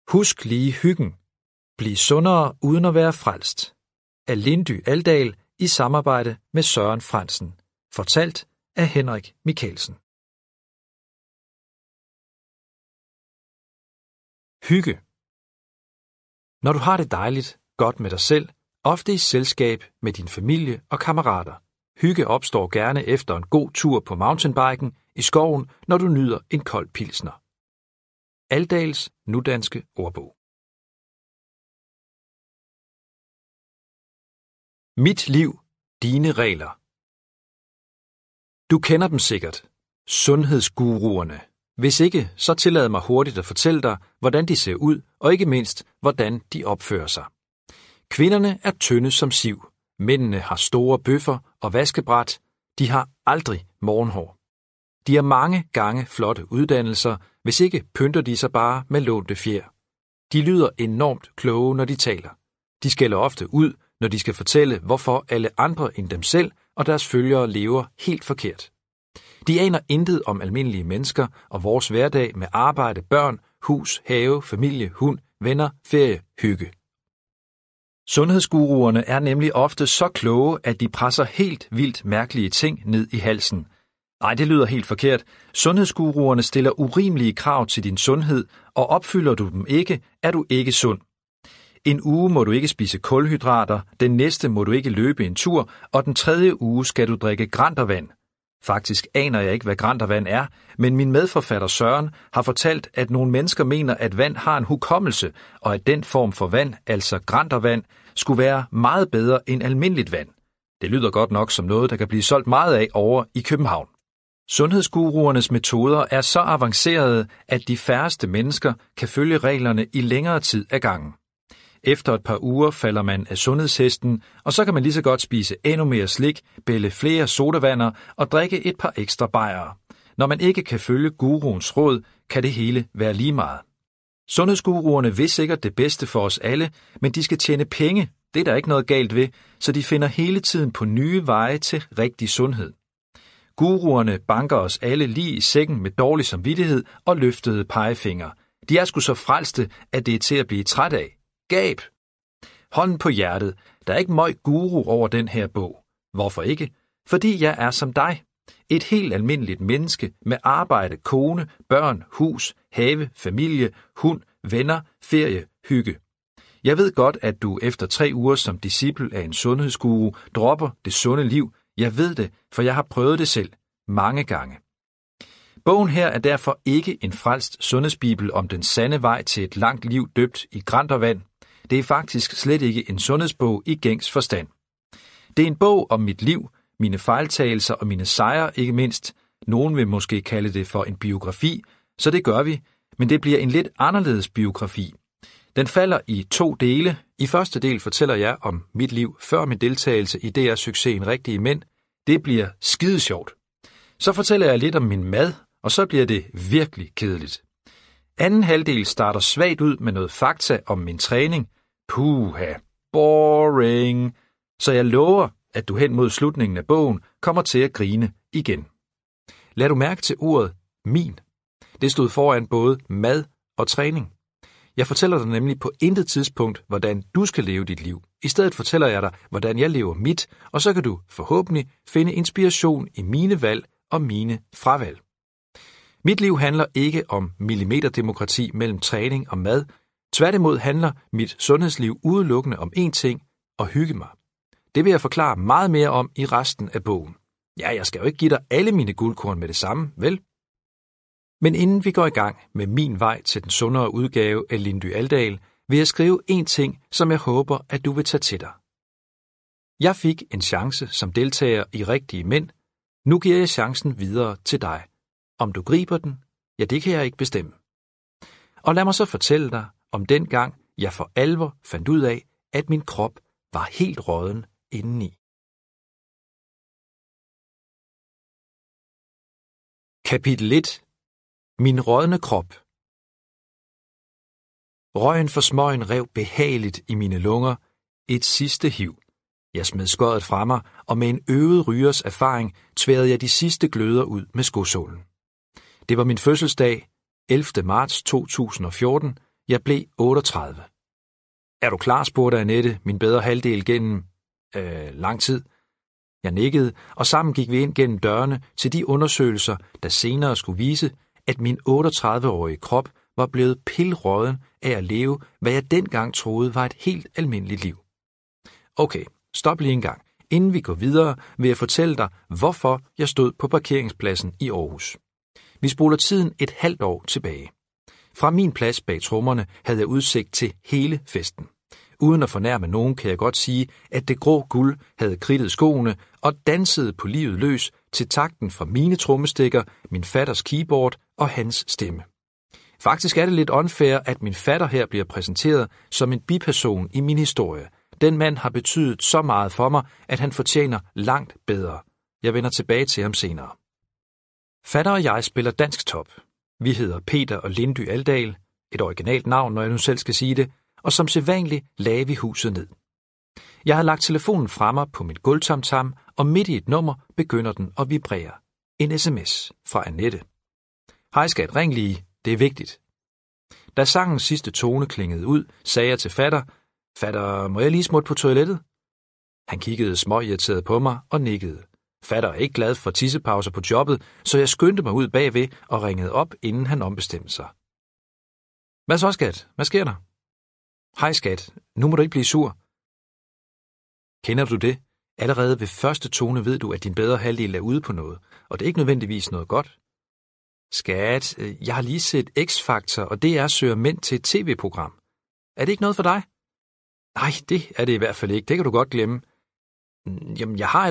Husk lige hyggen. Bliv sundere uden at være frelst. Af Lindy Aldahl i samarbejde med Søren Frandsen. Fortalt af Henrik Michaelsen. Hygge. Når du har det dejligt, godt med dig selv, ofte i selskab med din familie og kammerater. Hygge opstår gerne efter en god tur på mountainbiken i skoven, når du nyder en kold pilsner. Aldahls nudanske ordbog. Mit liv, dine regler. Du kender dem sikkert. Sundhedsguruerne. Hvis ikke, så tillad mig hurtigt at fortælle dig, hvordan de ser ud, og ikke mindst, hvordan de opfører sig. Kvinderne er tynde som siv. Mændene har store bøffer og vaskebræt. De har aldrig morgenhår. De har mange gange flotte uddannelser, hvis ikke pynter de sig bare med lånte fjer. De lyder enormt kloge, når de taler. De skælder ofte ud, når de skal fortælle, hvorfor alle andre end dem selv og deres følgere lever helt forkert. De aner intet om almindelige mennesker og vores hverdag med arbejde, børn, hus, have, familie, hund, venner, ferie, hygge. Sundhedsguruerne er nemlig ofte så kloge, at de presser helt vildt mærkelige ting ned i halsen. Nej, det lyder helt forkert. Sundhedsguruerne stiller urimelige krav til din sundhed, og opfylder du dem ikke, er du ikke sund. En uge må du ikke spise kulhydrater, den næste må du ikke løbe en tur, og den tredje uge skal du drikke grantervand. Faktisk aner jeg ikke, hvad grantervand er, men min medforfatter Søren har fortalt, at nogle mennesker mener, at vand har en hukommelse, og at den form for vand, altså grantervand, skulle være meget bedre end almindeligt vand. Det lyder godt nok som noget, der kan blive solgt meget af over i København. Sundhedsguruernes metoder er så avancerede, at de færreste mennesker kan følge reglerne i længere tid ad gangen. Efter et par uger falder man af sundhedshesten, og så kan man lige så godt spise endnu mere slik, bælge flere sodavander og drikke et par ekstra bajere. Når man ikke kan følge guruens råd, kan det hele være lige meget. Sundhedsguruerne vil sikkert det bedste for os alle, men de skal tjene penge. Det er der ikke noget galt ved, så de finder hele tiden på nye veje til rigtig sundhed. Guruerne banker os alle lige i sækken med dårlig samvittighed og løftede pegefinger. De er sgu så frelste, at det er til at blive træt af. Gab! Hånden på hjertet, der er ikke møg guru over den her bog. Hvorfor ikke? Fordi jeg er som dig. Et helt almindeligt menneske med arbejde, kone, børn, hus, have, familie, hund, venner, ferie, hygge. Jeg ved godt, at du efter 3 uger som disciple af en sundhedsguru dropper det sunde liv. Jeg ved det, for jeg har prøvet det selv mange gange. Bogen her er derfor ikke en frelst sundhedsbibel om den sande vej til et langt liv døbt i grantervand. Det er faktisk slet ikke en sundhedsbog i gængs forstand. Det er en bog om mit liv, mine fejltagelser og mine sejre ikke mindst. Nogen vil måske kalde det for en biografi, så det gør vi, men det bliver en lidt anderledes biografi. Den falder i 2 dele. I første del fortæller jeg om mit liv før min deltagelse i DR-succesen Rigtige Mænd. Det bliver skidesjovt. Så fortæller jeg lidt om min mad, og så bliver det virkelig kedeligt. Anden halvdel starter svagt ud med noget fakta om min træning. Puha, boring. Så jeg lover, at du hen mod slutningen af bogen kommer til at grine igen. Lad du mærke til ordet min. Det stod foran både mad og træning. Jeg fortæller dig nemlig på intet tidspunkt, hvordan du skal leve dit liv. I stedet fortæller jeg dig, hvordan jeg lever mit, og så kan du forhåbentlig finde inspiration i mine valg og mine fravalg. Mit liv handler ikke om millimeterdemokrati mellem træning og mad. Tværtimod handler mit sundhedsliv udelukkende om én ting, at hygge mig. Det vil jeg forklare meget mere om i resten af bogen. Ja, jeg skal jo ikke give dig alle mine guldkorn med det samme, vel? Men inden vi går i gang med min vej til den sundere udgave af Lindy Aldahl, vil jeg skrive én ting, som jeg håber, at du vil tage til dig. Jeg fik en chance som deltager i Rigtige Mænd. Nu giver jeg chancen videre til dig. Om du griber den, ja, det kan jeg ikke bestemme. Og lad mig så fortælle dig om den gang, jeg for alvor fandt ud af, at min krop var helt rådden indeni. Kapitel 1. Min rådne krop. Røgen for smøgen rev behageligt i mine lunger. Et sidste hiv. Jeg smed skøjet fra mig, og med en øvet rygers erfaring tværede jeg de sidste gløder ud med skosålen. Det var min fødselsdag, 11. marts 2014. Jeg blev 38. Er du klar, spurgte Annette, min bedre halvdel, gennem lang tid. Jeg nikkede, og sammen gik vi ind gennem dørene til de undersøgelser, der senere skulle vise, at min 38-årige krop var blevet pilråden af at leve, hvad jeg dengang troede var et helt almindeligt liv. Okay, stop lige en gang. Inden vi går videre, vil jeg fortælle dig, hvorfor jeg stod på parkeringspladsen i Aarhus. Vi spoler tiden et halvt år tilbage. Fra min plads bag trommerne havde jeg udsigt til hele festen. Uden at fornærme nogen kan jeg godt sige, at det grå guld havde kridtet skoene og dansede på livet løs til takten fra mine trommestikker, min fatters keyboard og hans stemme. Faktisk er det lidt unfair, at min fatter her bliver præsenteret som en biperson i min historie. Den mand har betydet så meget for mig, at han fortjener langt bedre. Jeg vender tilbage til ham senere. Fatter og jeg spiller dansk top. Vi hedder Peter og Lindy Aldal, et originalt navn, når jeg nu selv skal sige det, og som sædvanligt lagde vi huset ned. Jeg havde lagt telefonen fremme på mit gulvtamtam, og midt i et nummer begynder den at vibrere. En sms fra Annette. Hej skat, ring lige, det er vigtigt. Da sangens sidste tone klingede ud, sagde jeg til fatter, fatter, må jeg lige smutte på toilettet? Han kiggede småirriteret på mig og nikkede. Fatter er ikke glad for tissepauser på jobbet, så jeg skyndte mig ud bagved og ringede op, inden han ombestemte sig. Hvad så, skat? Hvad sker der? Hej skat, nu må du ikke blive sur. Kender du det? Allerede ved første tone ved du, at din bedre halvdel er ude på noget, og det er ikke nødvendigvis noget godt. Skat, jeg har lige set X-Factor, og DR søger mænd til et tv-program. Er det ikke noget for dig? Nej, det er det i hvert fald ikke. Det kan du godt glemme. Jamen, jeg har